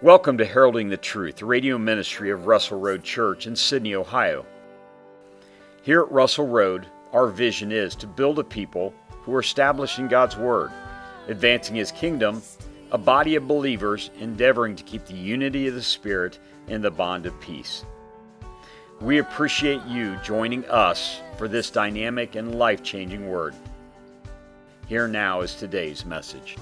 Welcome to Heralding the Truth, the radio ministry of Russell Road Church in Sydney, Ohio. Here at Russell Road, our vision is to build a people who are establishing God's Word, advancing His kingdom, a body of believers endeavoring to keep the unity of the Spirit and the bond of peace. We appreciate you joining us for this dynamic and life-changing Word. Here now is today's message.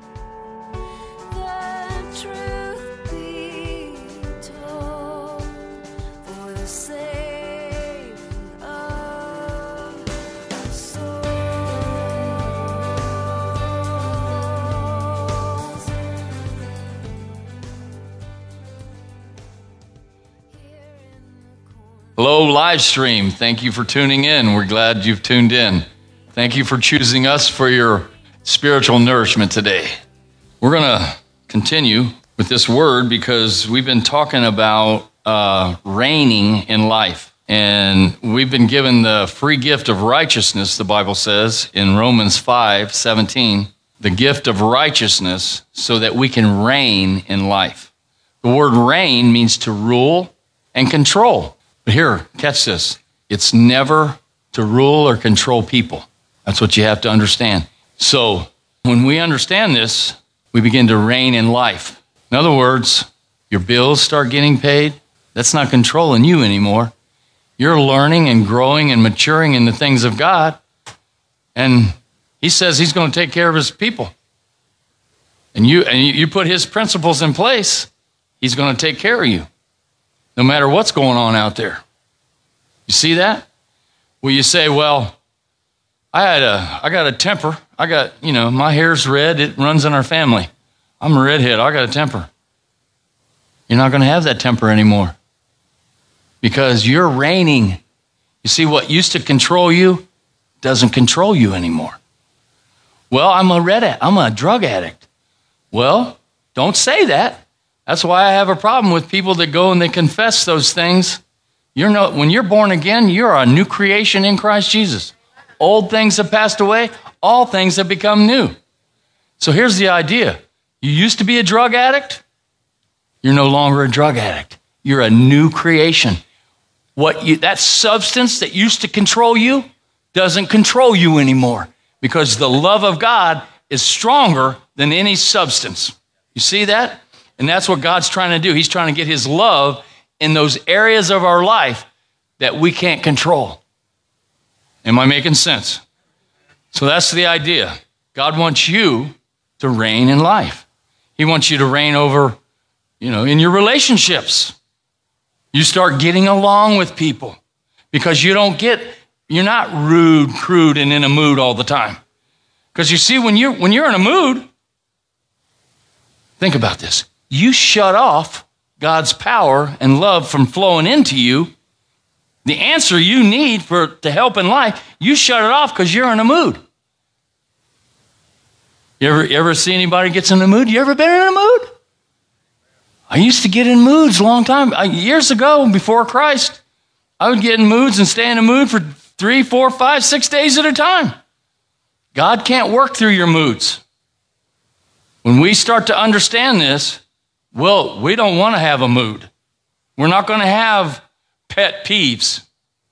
Hello, live stream. Thank you for tuning in. We're glad you've tuned in. Thank you for choosing us for your spiritual nourishment today. We're going to continue with this word because we've been talking about reigning in life. And we've been given the free gift of righteousness, the Bible says in Romans 5:17, the gift of righteousness so that we can reign in life. The word reign means to rule and control. But here, catch this. It's never to rule or control people. That's what you have to understand. So when we understand this, we begin to reign in life. In other words, your bills start getting paid. That's not controlling you anymore. You're learning and growing and maturing in the things of God. And He says He's going to take care of His people. And you put His principles in place, He's going to take care of you. No matter what's going on out there. You see that? Well, you say, well, I got a temper. My hair's red. It runs in our family. I'm a redhead. I got a temper. You're not going to have that temper anymore because you're reigning. You see, what used to control you doesn't control you anymore. Well, I'm a drug addict. Well, don't say that. That's why I have a problem with people that go and they confess those things. When you're born again, you're a new creation in Christ Jesus. Old things have passed away. All things have become new. So here's the idea. You used to be a drug addict. You're no longer a drug addict. You're a new creation. That substance that used to control you doesn't control you anymore because the love of God is stronger than any substance. You see that? And that's what God's trying to do. He's trying to get His love in those areas of our life that we can't control. Am I making sense? So that's the idea. God wants you to reign in life. He wants you to reign over, in your relationships. You start getting along with people because you're not rude, crude, and in a mood all the time. Because you see, when you're in a mood, think about this. You shut off God's power and love from flowing into you. The answer you need to help in life, you shut it off because you're in a mood. You ever see anybody gets in a mood? You ever been in a mood? I used to get in moods a long time. Years ago, before Christ, I would get in moods and stay in a mood for 3, 4, 5, 6 days at a time. God can't work through your moods. When we start to understand this, well, we don't want to have a mood. We're not going to have pet peeves.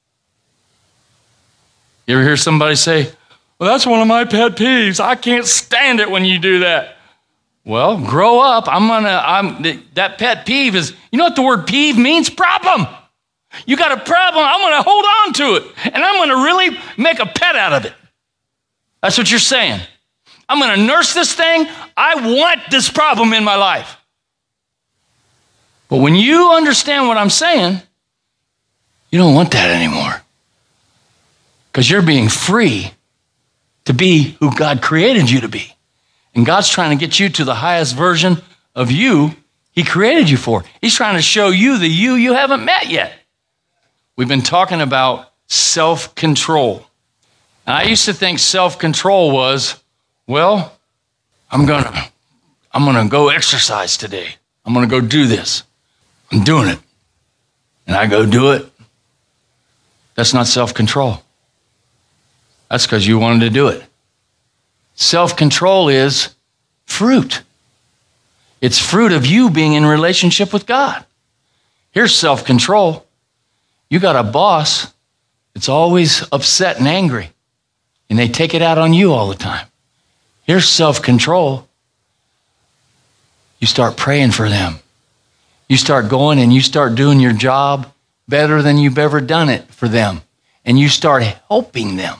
You ever hear somebody say, well, that's one of my pet peeves. I can't stand it when you do that. Well, grow up. That pet peeve is, you know what the word peeve means? Problem. You got a problem. I'm going to hold on to it. And I'm going to really make a pet out of it. That's what you're saying. I'm going to nurse this thing. I want this problem in my life. But when you understand what I'm saying, you don't want that anymore. Because you're being free to be who God created you to be. And God's trying to get you to the highest version of you He created you for. He's trying to show you the you haven't met yet. We've been talking about self-control. And I used to think self-control was, well, I'm gonna go exercise today. I'm gonna go do this. I'm doing it. And I go do it. That's not self-control. That's because you wanted to do it. Self-control is fruit. It's fruit of you being in relationship with God. Here's self-control. You got a boss that's always upset and angry, and they take it out on you all the time. Here's self-control. You start praying for them. You start going and you start doing your job better than you've ever done it for them. And you start helping them.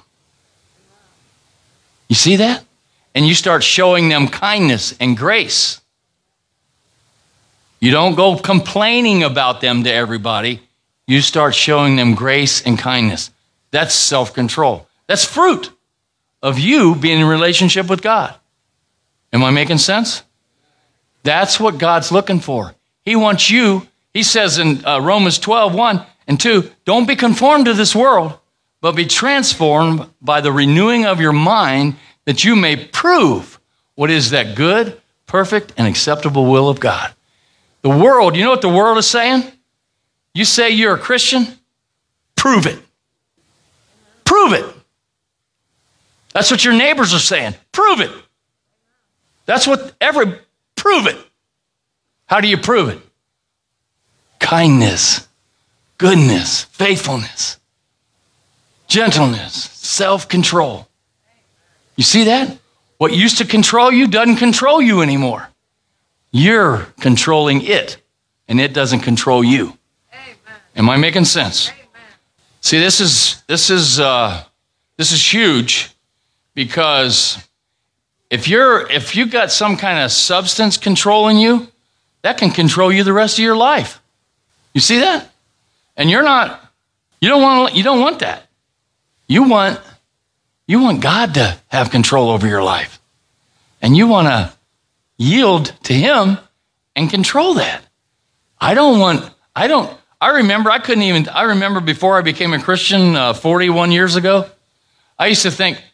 You see that? And you start showing them kindness and grace. You don't go complaining about them to everybody. You start showing them grace and kindness. That's self-control. That's fruit of you being in relationship with God. Am I making sense? That's what God's looking for. He wants you, he says in Romans 12, 1 and 2, don't be conformed to this world, but be transformed by the renewing of your mind, that you may prove what is that good, perfect, and acceptable will of God. The world, you know what the world is saying? You say you're a Christian, prove it. Prove it. That's what your neighbors are saying. Prove it. That's what prove it. How do you prove it? Kindness, goodness, faithfulness, gentleness, self-control. You see that? What used to control you doesn't control you anymore. You're controlling it, and it doesn't control you. Amen. Am I making sense? Amen. See, this is huge, because if you got some kind of substance controlling you, that can control you the rest of your life. You see that? And you don't want that. You want God to have control over your life. And you want to yield to him and control that. I remember before I became a Christian 41 years ago, I used to think,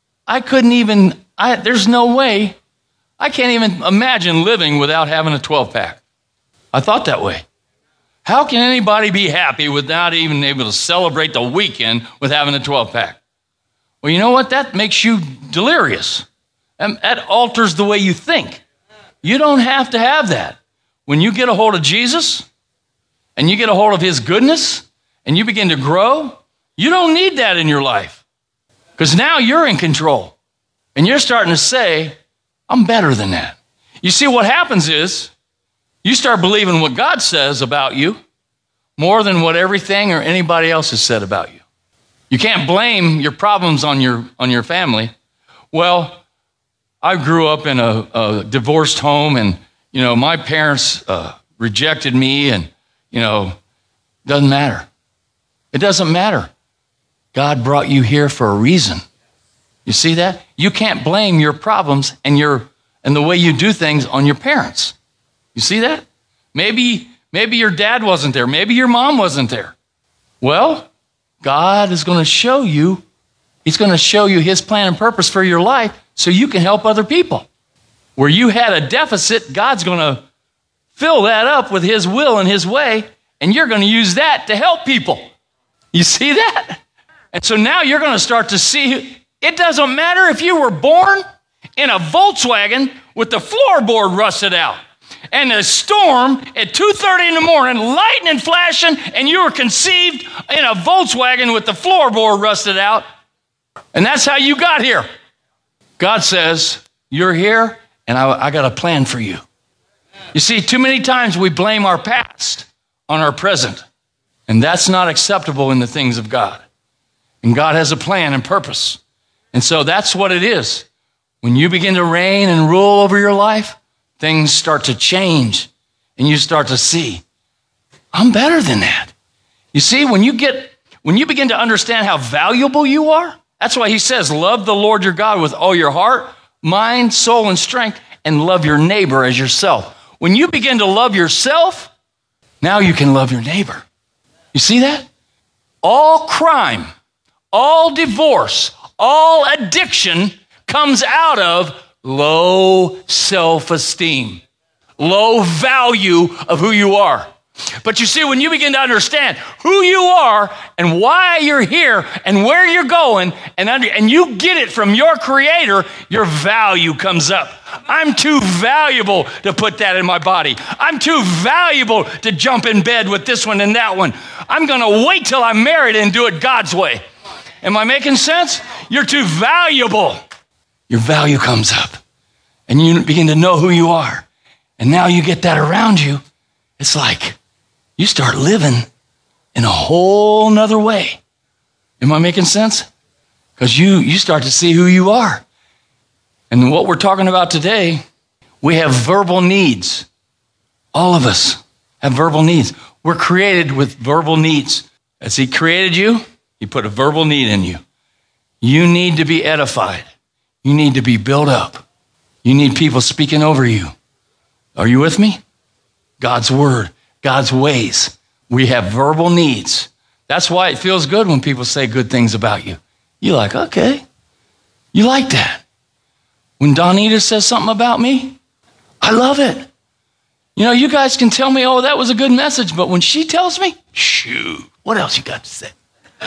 there's no way, I can't even imagine living without having a 12-pack. I thought that way. How can anybody be happy without even able to celebrate the weekend with having a 12-pack? Well, you know what? That makes you delirious. That alters the way you think. You don't have to have that. When you get a hold of Jesus and you get a hold of his goodness and you begin to grow, you don't need that in your life, because now you're in control and you're starting to say, I'm better than that. You see, what happens is you start believing what God says about you more than what everything or anybody else has said about you. You can't blame your problems on your family. Well, I grew up in a divorced home, and my parents rejected me, and doesn't matter. It doesn't matter. God brought you here for a reason. You see that? You can't blame your problems and the way you do things on your parents. You see that? Maybe your dad wasn't there. Maybe your mom wasn't there. Well, God is going to show you. He's going to show you his plan and purpose for your life so you can help other people. Where you had a deficit, God's going to fill that up with his will and his way, and you're going to use that to help people. You see that? And so now you're going to start to see, it doesn't matter if you were born in a Volkswagen with the floorboard rusted out, and a storm at 2:30 in the morning, lightning flashing, and you were conceived in a Volkswagen with the floorboard rusted out, and that's how you got here. God says, you're here, and I got a plan for you. You see, too many times we blame our past on our present, and that's not acceptable in the things of God. And God has a plan and purpose. And so that's what it is. When you begin to reign and rule over your life, things start to change, and you start to see, I'm better than that. You see, when you begin to understand how valuable you are, that's why he says, love the Lord your God with all your heart, mind, soul, and strength, and love your neighbor as yourself. When you begin to love yourself, now you can love your neighbor. You see that? All crime, all divorce, all addiction comes out of low self-esteem, low value of who you are. But you see, when you begin to understand who you are and why you're here and where you're going, and you get it from your Creator, your value comes up. I'm too valuable to put that in my body. I'm too valuable to jump in bed with this one and that one. I'm going to wait till I'm married and do it God's way. Am I making sense? You're too valuable. Your value comes up, and you begin to know who you are. And now you get that around you. It's like you start living in a whole nother way. Am I making sense? Because you start to see who you are. And what we're talking about today, we have verbal needs. All of us have verbal needs. We're created with verbal needs. As He created you, He put a verbal need in you. You need to be edified. You need to be built up. You need people speaking over you. Are you with me? God's word, God's ways. We have verbal needs. That's why it feels good when people say good things about you. You're like, okay, you like that. When Donita says something about me, I love it. You know, you guys can tell me, oh, that was a good message, but when she tells me, shoot, what else you got to say?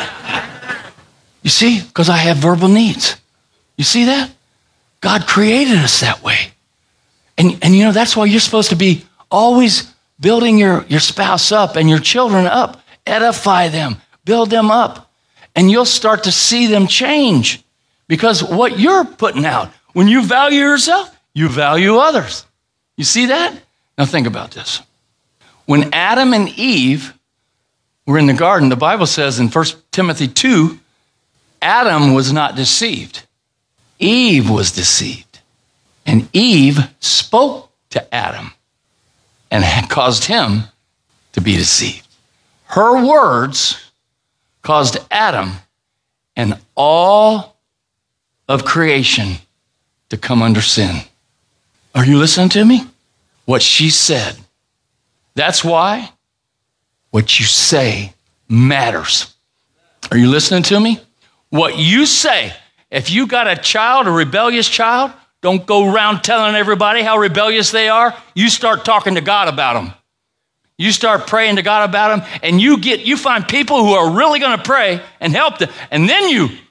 You see, because I have verbal needs. You see that? God created us that way. And you know, that's why you're supposed to be always building your spouse up and your children up. Edify them, build them up, and you'll start to see them change. Because what you're putting out, when you value yourself, you value others. You see that? Now think about this. When Adam and Eve were in the garden, the Bible says in 1 Timothy 2, Adam was not deceived. Eve was deceived. And Eve spoke to Adam and caused him to be deceived. Her words caused Adam and all of creation to come under sin. Are you listening to me? What she said. That's why what you say matters. Are you listening to me? What you say. If you got a child, a rebellious child, don't go around telling everybody how rebellious they are. You start talking to God about them. You start praying to God about them, and you find people who are really going to pray and help them. And then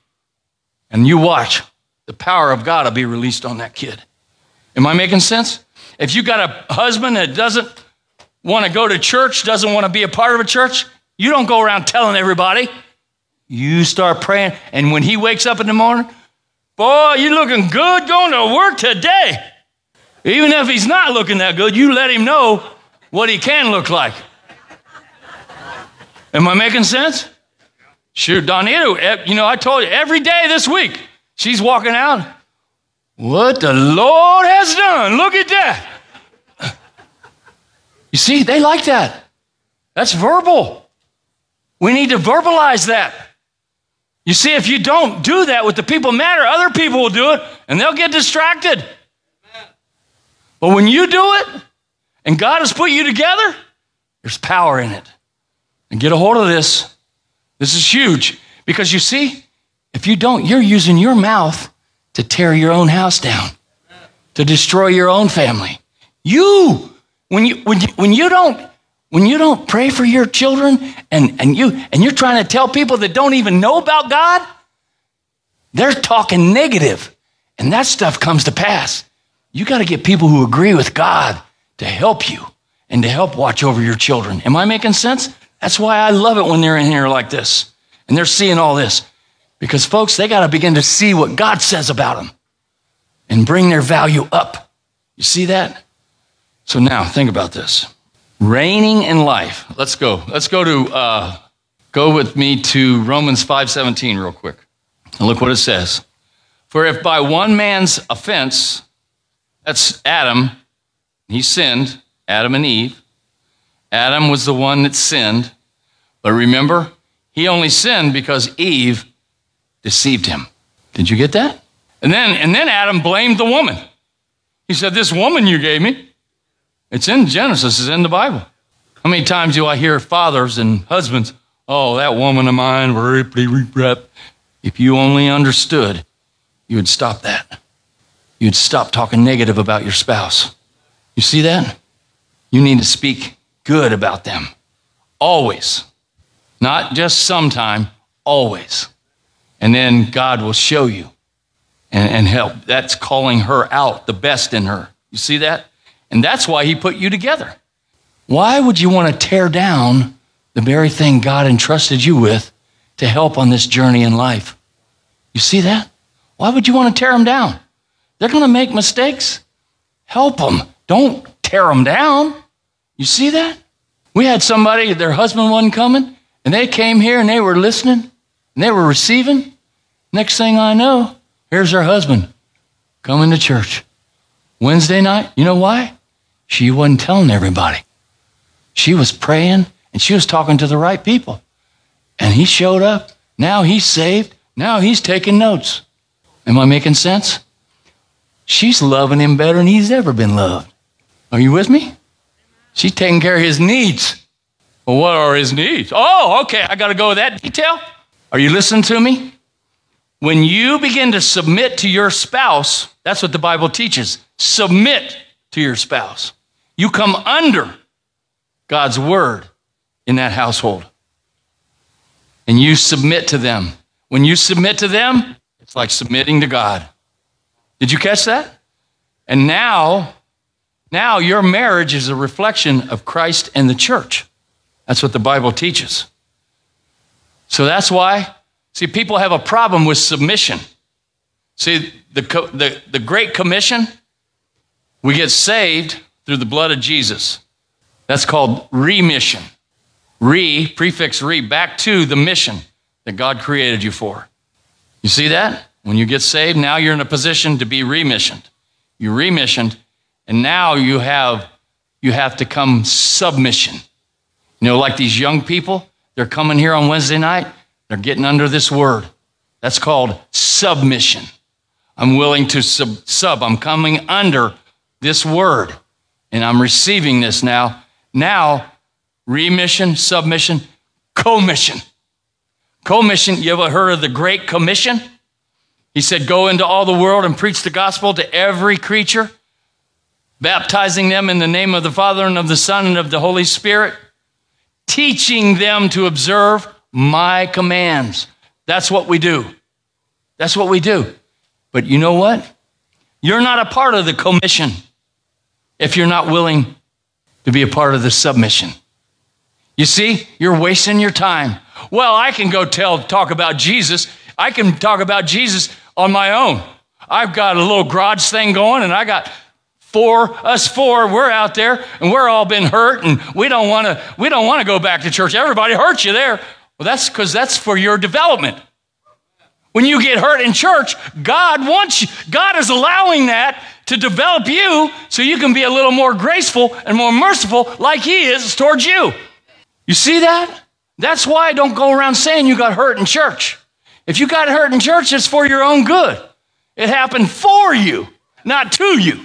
you watch the power of God will be released on that kid. Am I making sense? If you got a husband that doesn't want to go to church, doesn't want to be a part of a church, you don't go around telling everybody. You start praying, and when he wakes up in the morning, boy, you looking good going to work today. Even if he's not looking that good, you let him know what he can look like. Am I making sense? Shoot, Donita, you know, I told you, every day this week, she's walking out. What the Lord has done. Look at that. You see, they like that. That's verbal. We need to verbalize that. You see, if you don't do that with the people matter, other people will do it, and they'll get distracted. But when you do it, and God has put you together, there's power in it. And get a hold of this. This is huge. Because you see, if you don't, you're using your mouth to tear your own house down, to destroy your own family. When you don't pray for your children and you're trying to tell people that don't even know about God, they're talking negative, and that stuff comes to pass. You got to get people who agree with God to help you and to help watch over your children. Am I making sense? That's why I love it when they're in here like this and they're seeing all this. Because folks, they got to begin to see what God says about them and bring their value up. You see that? So now think about this. Reigning in life. Let's go. Let's go with me to Romans 5:17 real quick. And look what it says. For if by one man's offense, that's Adam, he sinned, Adam and Eve. Adam was the one that sinned. But remember, he only sinned because Eve deceived him. Did you get that? And then Adam blamed the woman. He said, this woman you gave me, it's in Genesis, it's in the Bible. How many times do I hear fathers and husbands, oh, that woman of mine, if you only understood, you would stop that. You'd stop talking negative about your spouse. You see that? You need to speak good about them. Always. Not just sometime, always. And then God will show you and help. That's calling her out, the best in her. You see that? And that's why he put you together. Why would you want to tear down the very thing God entrusted you with to help on this journey in life? You see that? Why would you want to tear them down? They're going to make mistakes. Help them. Don't tear them down. You see that? We had somebody, their husband wasn't coming, and they came here and they were listening, and they were receiving. Next thing I know, here's her husband coming to church. Wednesday night, you know why? She wasn't telling everybody. She was praying, and she was talking to the right people. And he showed up. Now he's saved. Now he's taking notes. Am I making sense? She's loving him better than he's ever been loved. Are you with me? She's taking care of his needs. Well, what are his needs? Oh, okay, I got to go with that detail. Are you listening to me? When you begin to submit to your spouse, that's what the Bible teaches. Submit to your spouse. You come under God's word in that household. And you submit to them. When you submit to them, it's like submitting to God. Did you catch that? And now your marriage is a reflection of Christ and the church. That's what the Bible teaches. So that's why, see, people have a problem with submission. See, the Great Commission, we get saved through the blood of Jesus. That's called remission. Prefix re, back to the mission that God created you for. You see that? When you get saved, now you're in a position to be remissioned. You remissioned, and now you have to come submission. You know, like these young people, they're coming here on Wednesday night, they're getting under this word. That's called submission. I'm willing to sub. I'm coming under this word, and I'm receiving this now. Now, remission, submission, commission. Commission, you ever heard of the Great Commission? He said, go into all the world and preach the gospel to every creature, baptizing them in the name of the Father and of the Son and of the Holy Spirit, teaching them to observe my commands. That's what we do. That's what we do. But you know what? You're not a part of the commission if you're not willing to be a part of the submission. You see, you're wasting your time. Well, I can go talk about Jesus. I can talk about Jesus on my own. I've got a little garage thing going, and I got us four, we're out there, and we're all been hurt, and we don't want to go back to church. Everybody hurts you there. Well, that's because that's for your development. When you get hurt in church, God wants you. God is allowing that to develop you so you can be a little more graceful and more merciful like he is towards you. You see that? That's why I don't go around saying you got hurt in church. If you got hurt in church, it's for your own good. It happened for you, not to you.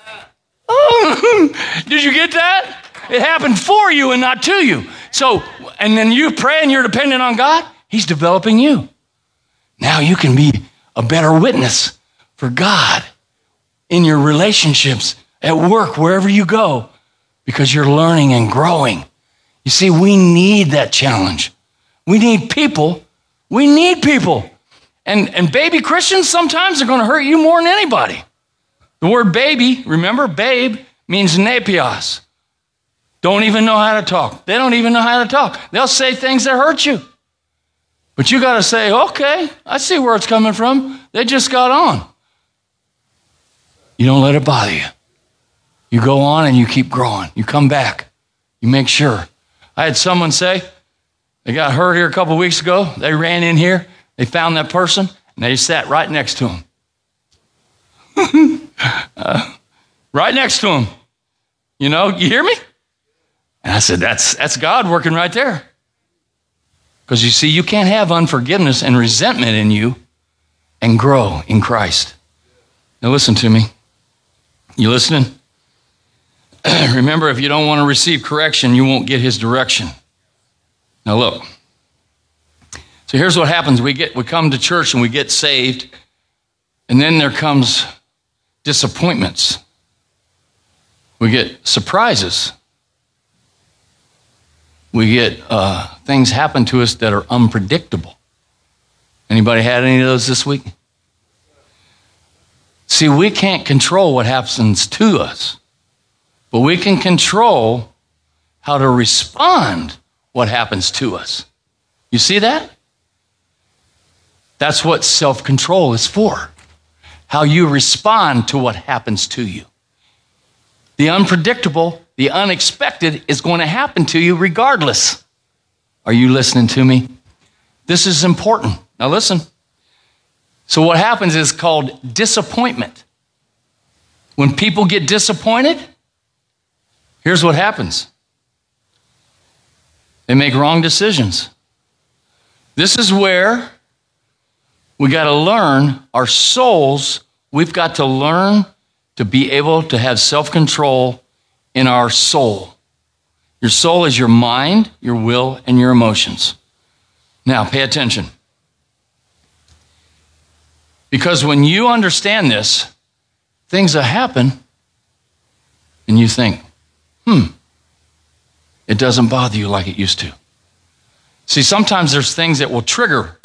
Did you get that? It happened for you and not to you. So, and then you pray and you're dependent on God. He's developing you. Now you can be a better witness for God in your relationships, at work, wherever you go, because you're learning and growing. You see, we need that challenge. We need people. We need people. And baby Christians sometimes are going to hurt you more than anybody. The word baby, remember, babe means nepios. Don't even know how to talk. They don't even know how to talk. They'll say things that hurt you. But you got to say, okay, I see where it's coming from. They just got on. You don't let it bother you. You go on and you keep growing. You come back. You make sure. I had someone say, they got hurt here a couple of weeks ago. They ran in here. They found that person, and they sat right next to him. Right next to him. You know, you hear me? And I said, that's God working right there. Because you see, you can't have unforgiveness and resentment in you and grow in Christ. Now listen to me. You listening? Remember, if you don't want to receive correction, you won't get his direction. Now look. So here's what happens. We come to church and we get saved, and then there comes disappointments. We get surprises. We get things happen to us that are unpredictable. Anybody had any of those this week? See, we can't control what happens to us, but we can control how to respond what happens to us. You see that? That's what self-control is for. How you respond to what happens to you. The unpredictable, the unexpected is going to happen to you regardless. Are you listening to me? This is important. Now listen. So what happens is called disappointment. When people get disappointed, here's what happens. They make wrong decisions. This is where we got to learn, our souls, we've got to learn to be able to have self-control in our soul. Your soul is your mind, your will, and your emotions. Now, pay attention. Because when you understand this, things will happen, and you think, it doesn't bother you like it used to. See, sometimes there's things that will trigger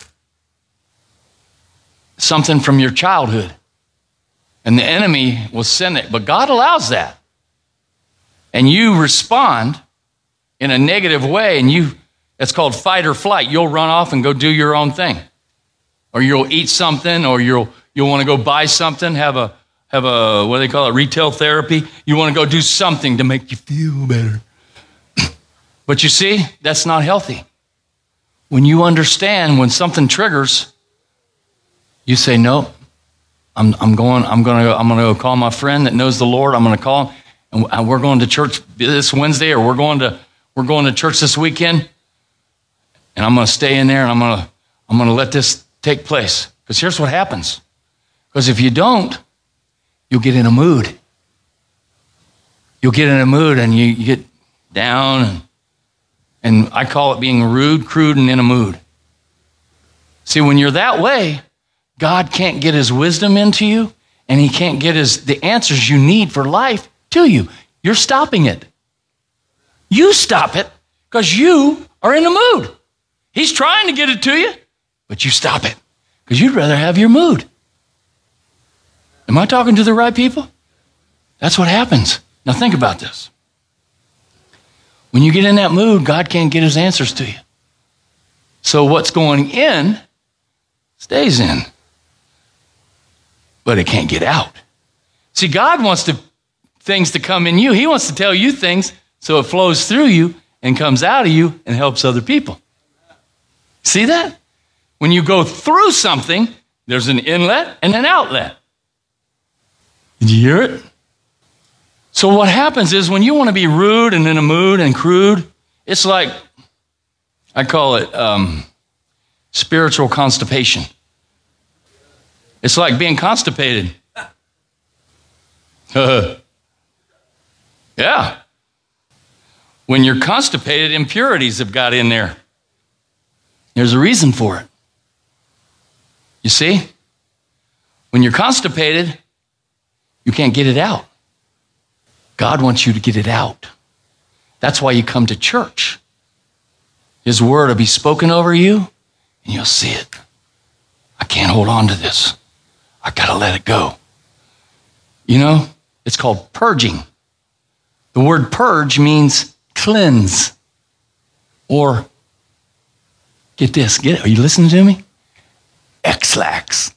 something from your childhood, and the enemy will send it, but God allows that. And you respond in a negative way, and it's called fight or flight. You'll run off and go do your own thing. Or you'll eat something, or you'll want to go buy something, have a what do they call it, retail therapy. You want to go do something to make you feel better. But you see, that's not healthy. When you understand when something triggers, you say, no, I'm going to go call my friend that knows the Lord. I'm going to call him, and we're going to church this Wednesday, or we're going to church this weekend, and I'm going to stay in there, and I'm going to let this take place. Because here's what happens. Because if you don't, you'll get in a mood. You'll get in a mood, and you get down, and I call it being rude, crude, and in a mood. See, when you're that way, God can't get his wisdom into you, and he can't get the answers you need for life to you. You're stopping it. You stop it because you are in a mood. He's trying to get it to you, but you stop it because you'd rather have your mood. Am I talking to the right people? That's what happens. Now think about this. When you get in that mood, God can't get his answers to you. So what's going in stays in, but it can't get out. See, God wants things to come in you. He wants to tell you things so it flows through you and comes out of you and helps other people. See that? When you go through something, there's an inlet and an outlet. Did you hear it? So what happens is when you want to be rude and in a mood and crude, it's like, I call it spiritual constipation. It's like being constipated. Yeah. When you're constipated, impurities have got in there. There's a reason for it. You see? When you're constipated, you can't get it out. God wants you to get it out. That's why you come to church. His word will be spoken over you, and you'll see it. I can't hold on to this. I got to let it go. You know, it's called purging. The word purge means cleanse. Or, get this, are you listening to me? X-lax.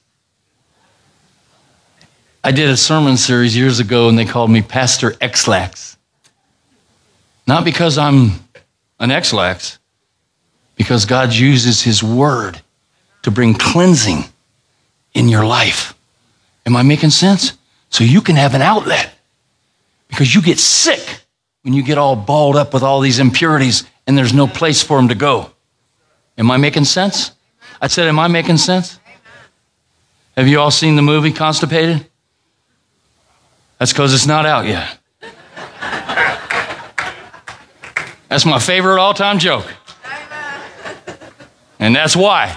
I did a sermon series years ago, and they called me Pastor X-lax. Not because I'm an X-lax, because God uses his word to bring cleansing in your life. Am I making sense? So you can have an outlet, because you get sick when you get all balled up with all these impurities and there's no place for them to go. Am I making sense? I said, am I making sense? Have you all seen the movie Constipated? That's because it's not out yet. That's my favorite all-time joke. And that's why.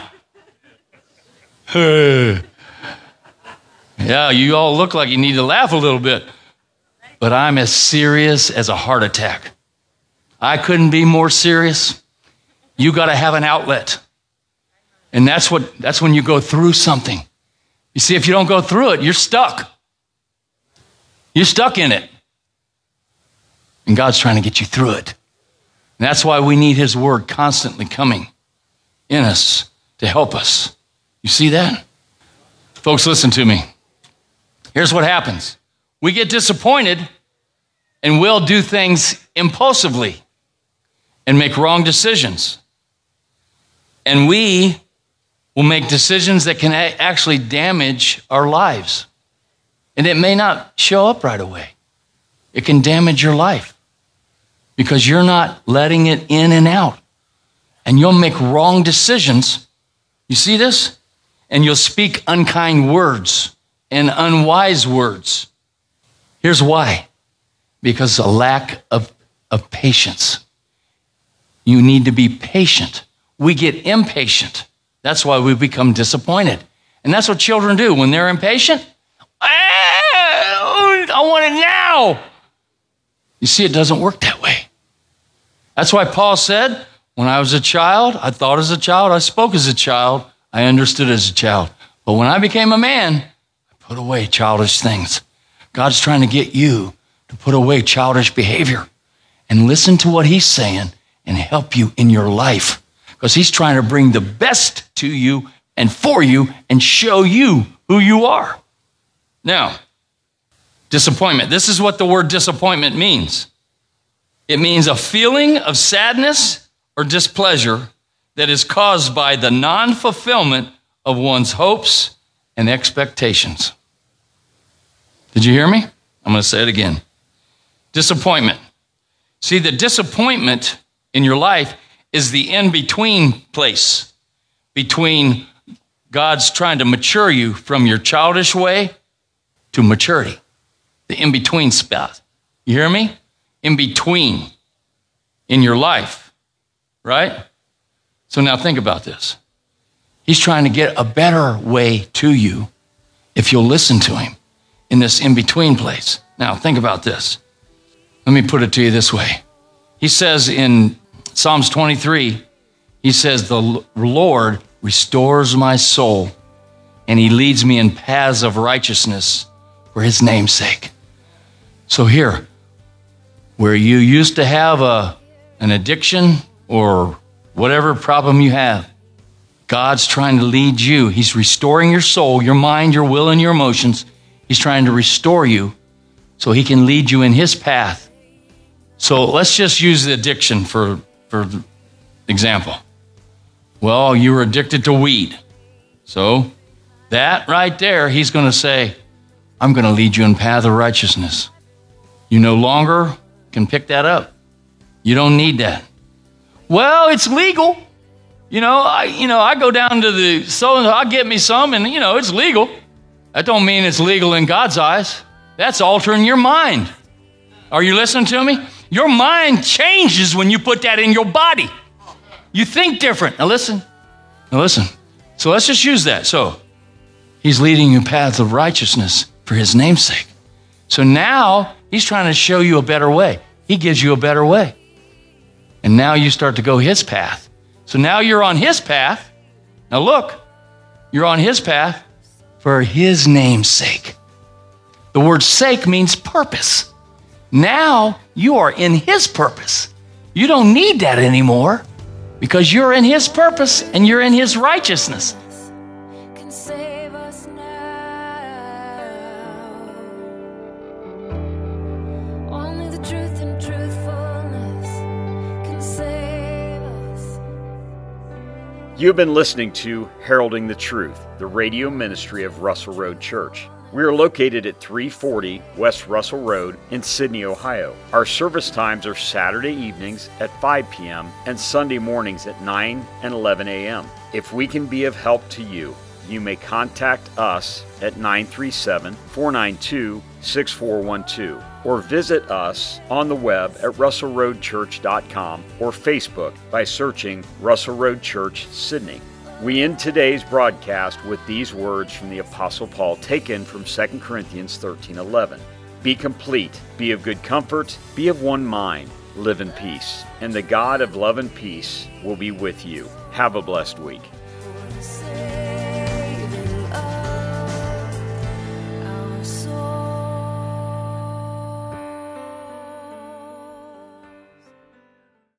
Yeah, you all look like you need to laugh a little bit. But I'm as serious as a heart attack. I couldn't be more serious. You got to have an outlet. And that's when you go through something. You see, if you don't go through it, you're stuck. You're stuck in it. And God's trying to get you through it. And that's why we need his word constantly coming in us to help us. You see that? Folks, listen to me. Here's what happens. We get disappointed and we'll do things impulsively and make wrong decisions. And we will make decisions that can actually damage our lives. And it may not show up right away. It can damage your life because you're not letting it in and out. And you'll make wrong decisions. You see this? And you'll speak unkind words and unwise words. Here's why. Because a lack of patience. You need to be patient. We get impatient. That's why we become disappointed. And that's what children do. When they're impatient, I want it now. You see, it doesn't work that way. That's why Paul said, when I was a child, I thought as a child, I spoke as a child, I understood as a child. But when I became a man, I put away childish things. God's trying to get you to put away childish behavior and listen to what he's saying and help you in your life. Because he's trying to bring the best to you and for you and show you who you are. Now, disappointment. This is what the word disappointment means. It means a feeling of sadness or displeasure that is caused by the non-fulfillment of one's hopes and expectations. Did you hear me? I'm going to say it again. Disappointment. See, the disappointment in your life is the in-between place between God's trying to mature you from your childish way to maturity. The in-between spot. You hear me? In-between in your life, right? So now think about this. He's trying to get a better way to you if you'll listen to him in this in-between place. Now think about this. Let me put it to you this way. He says in Psalms 23, he says, the Lord restores my soul and he leads me in paths of righteousness for his name's sake. So here, where you used to have an addiction or whatever problem you have, God's trying to lead you. He's restoring your soul, your mind, your will, and your emotions. He's trying to restore you so he can lead you in his path. So let's just use the addiction for example. Well, you were addicted to weed. So that right there, he's going to say, I'm going to lead you in path of righteousness. You no longer can pick that up. You don't need that. Well, it's legal. I go down to I'll get me some and, it's legal. That don't mean it's legal in God's eyes. That's altering your mind. Are you listening to me? Your mind changes when you put that in your body. You think different. Now listen. So let's just use that. So he's leading you paths of righteousness for his name's sake. So now he's trying to show you a better way. He gives you a better way. And now you start to go his path. So now you're on his path. Now look, you're on his path for his name's sake. The word sake means purpose. Now you are in his purpose. You don't need that anymore because you're in his purpose and you're in his righteousness. Can save us now. Only the truth and truthfulness can save us. You have been listening to Heralding the Truth, the radio ministry of Russell Road Church. We are located at 340 West Russell Road in Sydney, Ohio. Our service times are Saturday evenings at 5 p.m. and Sunday mornings at 9 and 11 a.m. If we can be of help to you, you may contact us at 937-492-6412 or visit us on the web at russellroadchurch.com or Facebook by searching Russell Road Church, Sydney. We end today's broadcast with these words from the Apostle Paul taken from 2 Corinthians 13:11. Be complete, be of good comfort, be of one mind. live in peace, and the God of love and peace will be with you. Have a blessed week. Say